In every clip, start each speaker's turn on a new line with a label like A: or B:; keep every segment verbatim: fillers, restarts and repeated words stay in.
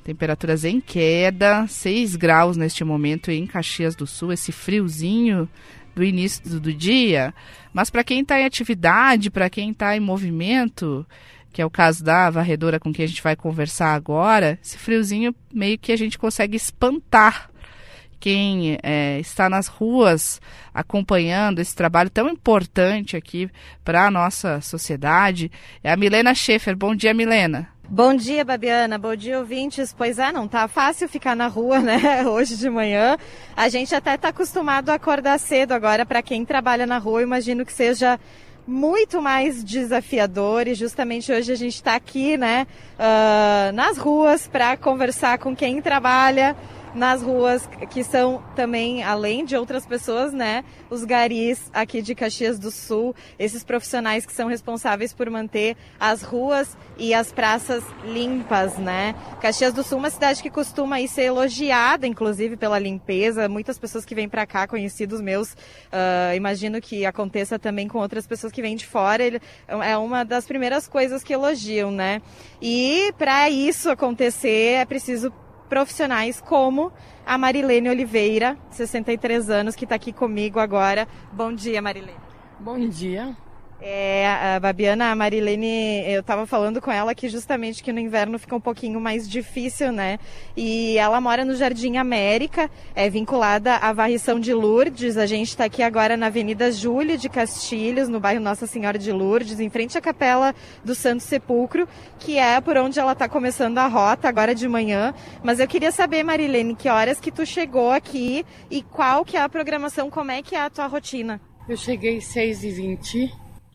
A: Temperaturas em queda, seis graus neste momento em Caxias do Sul, esse friozinho do início do, do dia. Mas para quem está em atividade, para quem está em movimento, que é o caso da varredora com quem a gente vai conversar agora, esse friozinho meio que a gente consegue espantar quem é, está nas ruas acompanhando esse trabalho tão importante aqui para a nossa sociedade. É a Milena Schaefer. Bom dia, Milena.
B: Bom dia, Babiana. Bom dia, ouvintes. Pois é, não tá fácil ficar na rua, né? Hoje de manhã. A gente até tá acostumado a acordar cedo agora. Para quem trabalha na rua, eu imagino que seja muito mais desafiador. E justamente hoje a gente está aqui, né, uh, nas ruas para conversar com quem trabalha nas ruas, que são também, além de outras pessoas, né, os garis aqui de Caxias do Sul, esses profissionais que são responsáveis por manter as ruas e as praças limpas, né. Caxias do Sul é uma cidade que costuma ir ser elogiada, inclusive, pela limpeza. Muitas pessoas que vêm para cá, conhecidos meus, uh, imagino que aconteça também com outras pessoas que vêm de fora, ele, é uma das primeiras coisas que elogiam, né. E para isso acontecer é preciso profissionais como a Marilene Oliveira, sessenta e três anos, que está aqui comigo agora. Bom dia, Marilene.
C: Bom dia.
B: É, a Babiana, a Marilene, eu estava falando com ela que justamente que no inverno fica um pouquinho mais difícil, né? E ela mora no Jardim América, é vinculada à varrição de Lourdes. A gente está aqui agora na Avenida Júlio de Castilhos, no bairro Nossa Senhora de Lourdes, em frente à Capela do Santo Sepulcro, que é por onde ela está começando a rota agora de manhã. Mas eu queria saber, Marilene, que horas que tu chegou aqui e qual que é a programação, como é que é a tua rotina?
C: Eu cheguei às seis e vinte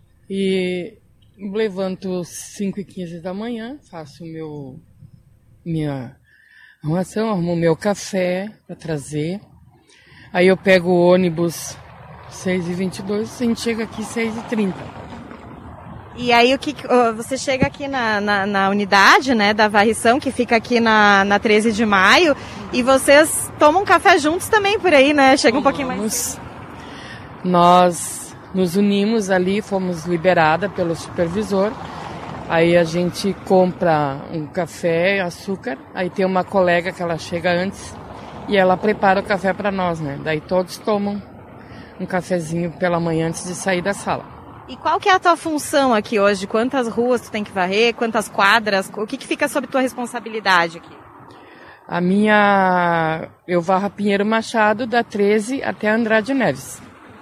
C: e levanto cinco e quinze da manhã, faço meu, minha arrumação, arrumo meu café para trazer. Aí eu pego o ônibus seis e vinte e dois, a gente chega aqui seis e trinta.
B: E aí o que você chega aqui na, na, na unidade, né, da varrição, que fica aqui na, na treze de maio, e vocês tomam café juntos também por aí, né? Chega um pouquinho mais.
C: Nós nos unimos ali, fomos liberada pelo supervisor. Aí a gente compra um café, açúcar. Aí tem uma colega que ela chega antes e ela prepara o café para nós, né? Daí todos tomam um cafezinho pela manhã antes de sair da sala.
B: E qual que é a tua função aqui hoje? Quantas ruas tu tem que varrer? Quantas quadras? O que que fica sob tua responsabilidade aqui?
C: A minha... Eu varro a Pinheiro Machado, da treze até Andrade Neves.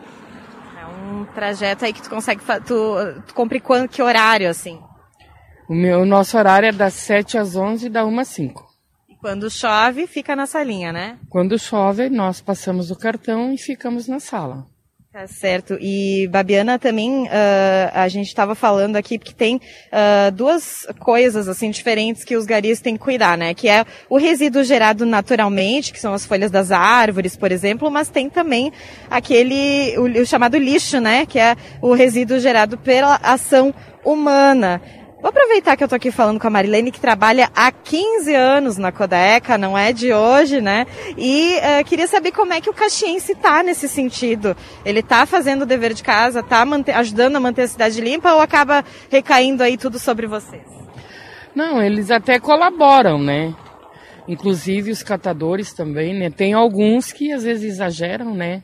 B: Um trajeto aí que tu consegue, tu, tu cumpre quando, que horário, assim?
C: O, meu, o nosso horário é das sete às onze e da uma às cinco.
B: E quando chove, fica na salinha, né?
C: Quando chove, nós passamos o cartão e ficamos na sala.
B: Tá certo. E, Babiana, também uh, a gente estava falando aqui que tem uh, duas coisas assim diferentes que os garis têm que cuidar, né? Que é o resíduo gerado naturalmente, que são as folhas das árvores, por exemplo, mas tem também aquele, o, o chamado lixo, né? Que é o resíduo gerado pela ação humana. Vou aproveitar que eu tô aqui falando com a Marilene, que trabalha há quinze anos na Codeca, não é de hoje, né? E uh, queria saber como é que o caxiense tá nesse sentido. Ele tá fazendo o dever de casa, tá manter, ajudando a manter a cidade limpa, ou acaba recaindo aí tudo sobre vocês?
C: Não, eles até colaboram, né? Inclusive os catadores também, né? Tem alguns que às vezes exageram, né?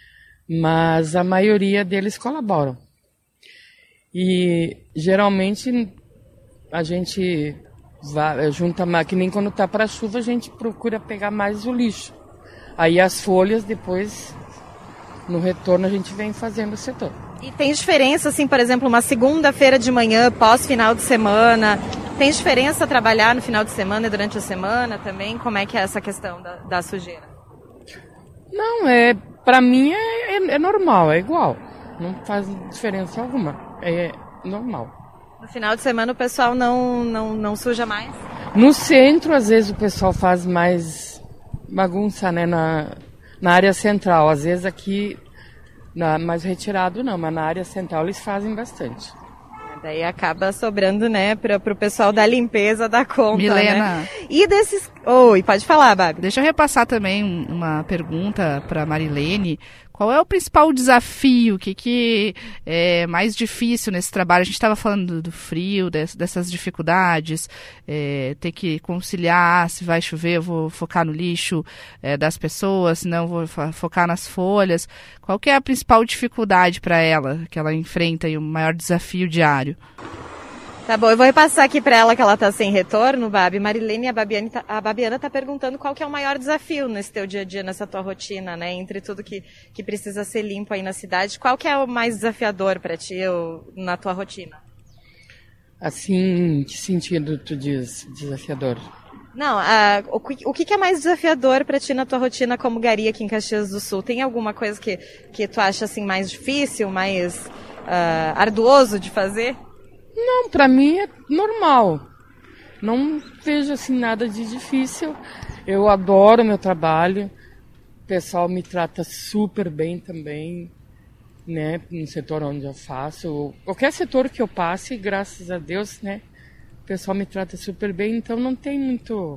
C: Mas a maioria deles colaboram. E geralmente a gente vai, junta mais, que nem quando tá para chuva, a gente procura pegar mais o lixo. Aí as folhas, depois, no retorno, a gente vem fazendo o setor.
B: E tem diferença, assim, por exemplo, uma segunda-feira de manhã, pós-final de semana, tem diferença trabalhar no final de semana e durante a semana também? Como é que é essa questão da, da sujeira?
C: Não, é, pra mim é, é, é normal, é igual. Não faz diferença alguma, é normal.
B: No final de semana o pessoal não, não, não suja mais?
C: No centro, às vezes, o pessoal faz mais bagunça, né, na, na área central. Às vezes aqui, na, mais retirado não, mas na área central eles fazem bastante.
B: Daí acaba sobrando, né, para o pessoal da limpeza da conta,
A: Milena.
B: Né? E desses... Oi, pode falar, Babi.
A: Deixa eu repassar também uma pergunta para Marilene. Qual é o principal desafio? O que, que é mais difícil nesse trabalho? A gente estava falando do, do frio, des, dessas dificuldades, é, ter que conciliar, se vai chover eu vou focar no lixo é, das pessoas, se não eu vou focar nas folhas. Qual que é a principal dificuldade para ela, que ela enfrenta e o maior desafio diário?
B: Tá bom, eu vou repassar aqui para ela que ela tá sem retorno, Babi. Marilene, a Babiana tá, a Babiana tá perguntando qual que é o maior desafio nesse teu dia a dia, nessa tua rotina, né? Entre tudo que, que precisa ser limpo aí na cidade, qual que é o mais desafiador para ti ou, na tua rotina?
C: Assim, em que sentido tu diz desafiador?
B: Não, uh, o, o que, que é mais desafiador para ti na tua rotina como gari aqui em Caxias do Sul? Tem alguma coisa que, que tu acha assim mais difícil, mais uh, arduoso de fazer?
C: Não, para mim é normal. Não vejo assim nada de difícil. Eu adoro meu trabalho. O pessoal me trata super bem também, né? No setor onde eu faço. Qualquer setor que eu passe, graças a Deus, né? O pessoal me trata super bem, então não tem muito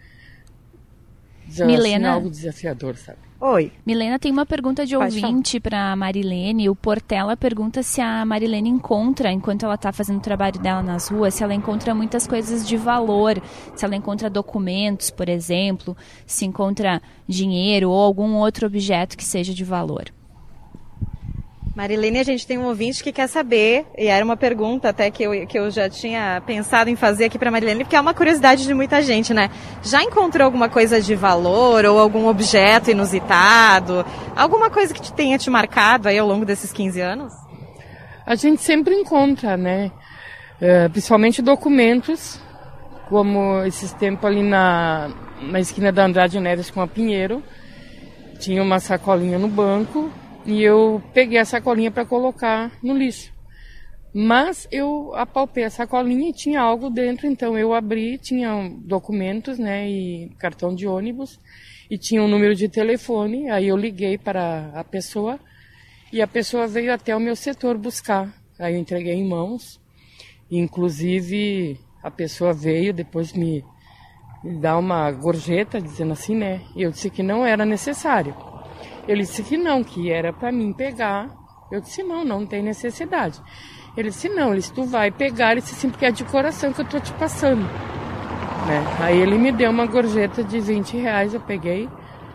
D: Milena,
C: assim, algo desafiador, sabe?
B: Oi.
D: Milena, tem uma pergunta de
B: Pode
D: ouvinte para a Marilene. O Portela pergunta se a Marilene encontra, enquanto ela está fazendo o trabalho dela nas ruas, se ela encontra muitas coisas de valor, se ela encontra documentos, por exemplo, se encontra dinheiro ou algum outro objeto que seja de valor.
B: Marilene, a gente tem um ouvinte que quer saber, e era uma pergunta até que eu, que eu já tinha pensado em fazer aqui para Marilene, porque é uma curiosidade de muita gente, né? Já encontrou alguma coisa de valor ou algum objeto inusitado? Alguma coisa que te tenha te marcado aí ao longo desses quinze anos?
C: A gente sempre encontra, né? É, principalmente documentos, como esses tempos ali na, na esquina da Andrade Neves com a Pinheiro. Tinha uma sacolinha no banco. E eu peguei a sacolinha para colocar no lixo. Mas eu apalpei a sacolinha e tinha algo dentro, então eu abri, tinha documentos, né, e cartão de ônibus, e tinha um número de telefone, aí eu liguei para a pessoa, e a pessoa veio até o meu setor buscar. Aí eu entreguei em mãos, e inclusive a pessoa veio depois me, me dar uma gorjeta, dizendo assim, né, e eu disse que não era necessário. Ele disse que não, que era para mim pegar. Eu disse, não, não tem necessidade. Ele disse, não, ele disse, tu vai pegar. Ele disse, sim, porque é de coração que eu tô te passando. Né? Aí ele me deu uma gorjeta de vinte reais, eu peguei.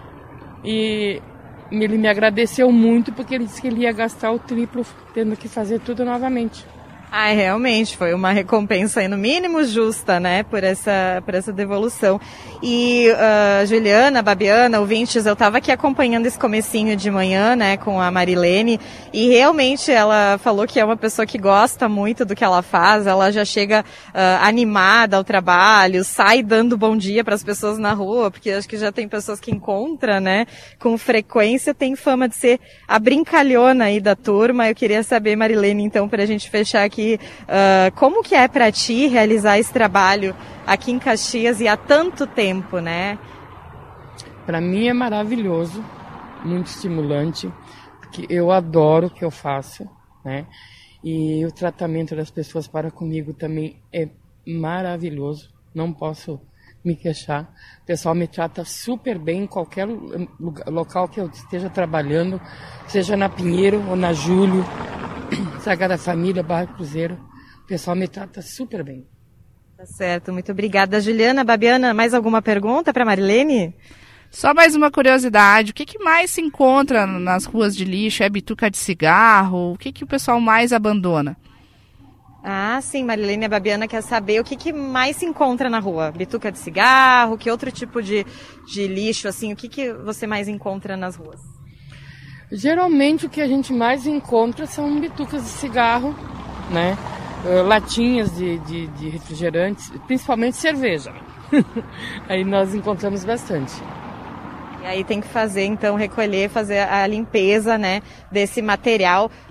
C: E ele me agradeceu muito, porque ele disse que ele ia gastar o triplo, tendo que fazer tudo novamente.
B: Ah, realmente, foi uma recompensa aí, no mínimo justa, né, por essa, por essa devolução. E uh, Juliana, Babiana, ouvintes, eu estava aqui acompanhando esse comecinho de manhã, né, com a Marilene, e realmente ela falou que é uma pessoa que gosta muito do que ela faz, ela já chega uh, animada ao trabalho, sai dando bom dia para as pessoas na rua, porque acho que já tem pessoas que encontra, né, com frequência, tem fama de ser a brincalhona aí da turma. Eu queria saber, Marilene, então, para a gente fechar aqui, Uh, como que é para ti realizar esse trabalho aqui em Caxias e há tanto tempo, né?
C: Para mim é maravilhoso, muito estimulante, porque eu adoro o que eu faço, né? E o tratamento das pessoas para comigo também é maravilhoso, não posso me queixar. O pessoal me trata super bem em qualquer lugar, local que eu esteja trabalhando, seja na Pinheiro ou na Júlio, Sagrada Família, Bairro Cruzeiro. O pessoal me trata super bem.
B: Tá certo, muito obrigada. Juliana, Babiana, mais alguma pergunta para Marilene?
A: Só mais uma curiosidade, o que, que mais se encontra nas ruas de lixo? É bituca de cigarro? O que, que o pessoal mais abandona?
B: Ah, sim, Marilene, a Babiana quer saber o que, que mais se encontra na rua. Bituca de cigarro, que outro tipo de, de lixo, assim, o que, que você mais encontra nas ruas?
C: Geralmente o que a gente mais encontra são bitucas de cigarro, né? Uh, latinhas de, de, de refrigerantes, principalmente cerveja. Aí nós encontramos bastante.
B: E aí tem que fazer, então, recolher, fazer a limpeza, né, desse material.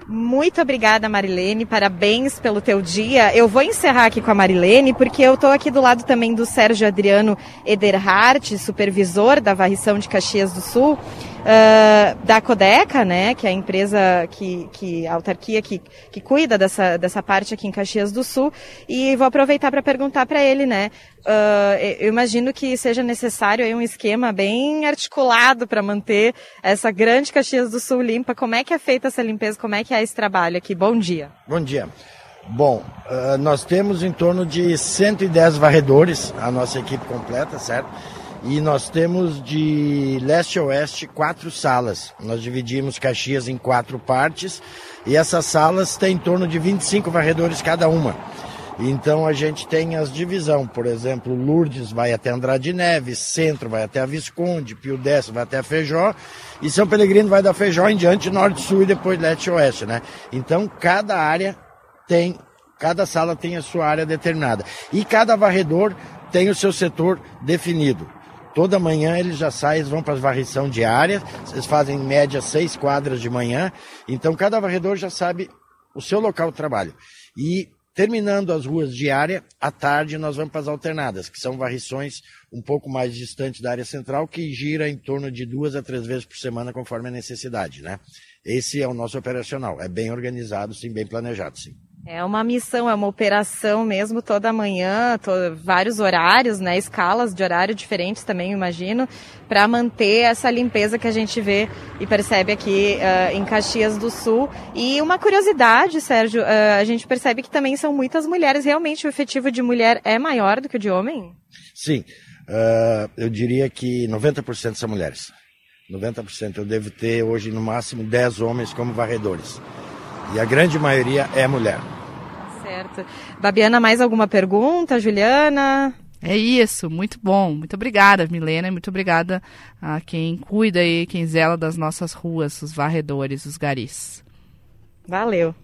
B: Muito obrigada, Marilene, parabéns pelo teu dia. Eu vou encerrar aqui com a Marilene, porque eu estou aqui do lado também do Sérgio Adriano Ederhardt, supervisor da varrição de Caxias do Sul, uh, da Codeca, né, que é a empresa, que, que, a autarquia que, que cuida dessa, dessa parte aqui em Caxias do Sul, e vou aproveitar para perguntar para ele, né, uh, eu imagino que seja necessário aí um esquema bem articulado para manter essa grande Caxias do Sul limpa. Como é que é feita essa limpeza, como é que é esse trabalho aqui? Bom dia.
E: Bom dia. Bom, uh, nós temos em torno de cento e dez varredores, a nossa equipe completa, certo? E nós temos de leste a oeste quatro salas. Nós dividimos Caxias em quatro partes e essas salas têm em torno de vinte e cinco varredores cada uma. Então a gente tem as divisão, por exemplo, Lourdes vai até Andrade Neves, Centro vai até a Visconde, Pio Décio vai até a Feijó e São Pelegrino vai da Feijó em diante, Norte, Sul e depois Leste e Oeste, né? Então cada área tem, cada sala tem a sua área determinada e cada varredor tem o seu setor definido. Toda manhã eles já saem, eles vão para as varrição diária, eles fazem em média seis quadras de manhã, então cada varredor já sabe o seu local de trabalho. E terminando as ruas diárias, à tarde nós vamos para as alternadas, que são varrições um pouco mais distantes da área central, que gira em torno de duas a três vezes por semana, conforme a necessidade, né? Esse é o nosso operacional, é bem organizado, sim, bem planejado, sim.
B: É uma missão, é uma operação mesmo toda manhã, to, vários horários, né, escalas de horário diferentes também, imagino, para manter essa limpeza que a gente vê e percebe aqui uh, em Caxias do Sul. E uma curiosidade, Sérgio, uh, a gente percebe que também são muitas mulheres. Realmente o efetivo de mulher é maior do que o de homem?
E: Sim, uh, eu diria que noventa por cento são mulheres. noventa por cento. Eu devo ter hoje no máximo dez homens como varredores. E a grande maioria é mulher.
B: Certo. Babiana, mais alguma pergunta? Juliana?
A: É isso, muito bom. Muito obrigada, Milena, e muito obrigada a quem cuida e quem zela das nossas ruas, os varredores, os garis.
B: Valeu.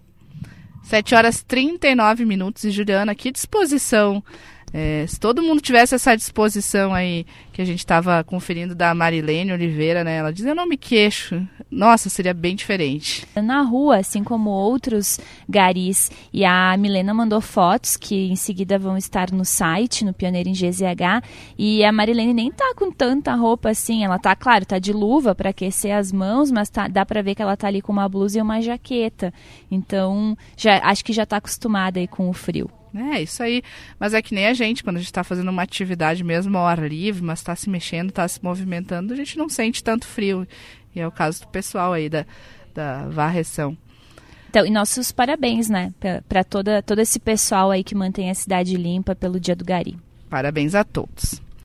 A: sete horas e trinta e nove minutos e, Juliana, que disposição. É, se todo mundo tivesse essa disposição aí que a gente estava conferindo da Marilene Oliveira, né? Ela diz, eu não me queixo. Nossa, seria bem diferente.
D: Na rua, assim como outros garis, e a Milena mandou fotos que em seguida vão estar no site, no Pioneiro em G Z H, e a Marilene nem tá com tanta roupa assim, ela tá, claro, tá de luva para aquecer as mãos, mas tá, dá para ver que ela tá ali com uma blusa e uma jaqueta. Então, já, acho que já tá acostumada aí com o frio.
A: É, isso aí. Mas é que nem a gente, quando a gente está fazendo uma atividade mesmo ao ar livre, mas está se mexendo, está se movimentando, a gente não sente tanto frio. E é o caso do pessoal aí da, da varreção.
D: Então, e nossos parabéns, né, para toda, todo esse pessoal aí que mantém a cidade limpa pelo Dia do Gari.
A: Parabéns a todos.